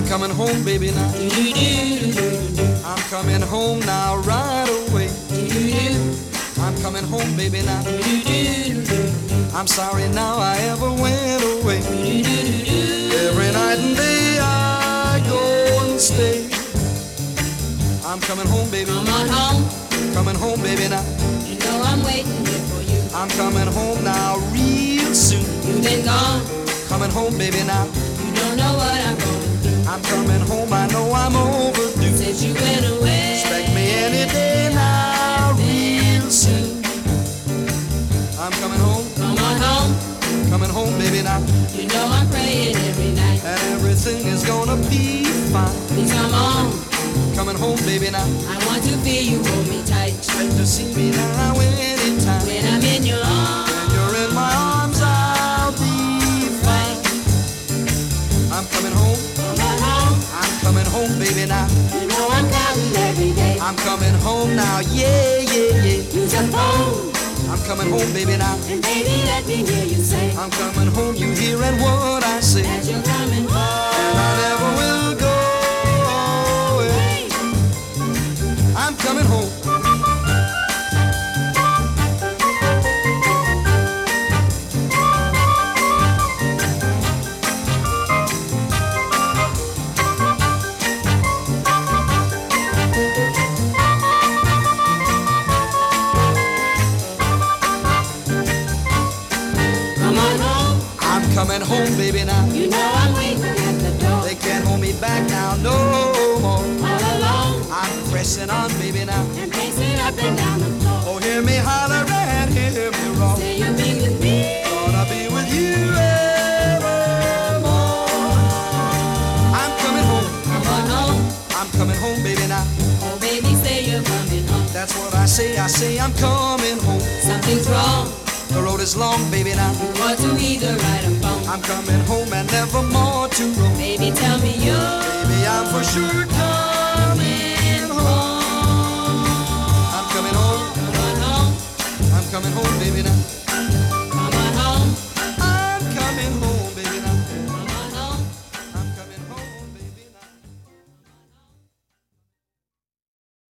coming home, baby, now. I'm coming home now, right away. I'm coming home, baby, now. I'm sorry now I ever went away. Every night and day I go and stay. I'm coming home, baby. Come on home. Coming home, baby, now. You know I'm waiting here for you. I'm coming home now, real soon. You've been gone. Coming home, baby, now. You don't know what I'm going through. I'm coming home, I know I'm overdue. Since you went away. Expect me any day now, real soon. I'm coming home. Come on home. Coming home, baby, now. You know I'm praying every night. And everything is gonna be fine. Please come on. Coming home, baby, now. I want to feel you hold me tight. Expect to see me now anytime. When I'm in your arms. When you're in my arms, I'll be fine. I'm coming home. Come on home. I'm coming home, baby, now. You know I'm counting every day. I'm coming home now, yeah, yeah, yeah. Use a phone. I'm coming home, baby, now. And baby, let me hear you say. I'm coming home, you hearing what I say. That you're coming home. And I never will go away. I'm coming home. Coming home, baby, now. You know I'm waiting at the door. They can't hold me back now, no more. All alone. I'm pressing on, baby, now. And pacing up and down the floor. Oh, hear me holler and hear me roar. Say you'll be with me. Gonna be with you evermore. I'm coming home. Come on home. I'm coming home, baby, now. Oh, baby, say you're coming home. That's what I say I'm coming home. Something's wrong. The road is long, baby, now. You want to either ride or phone. I'm coming home and never more to roam. Baby, tell me you're. Baby, I'm for sure coming home. I'm coming home. Come on home. I'm coming home, baby, now.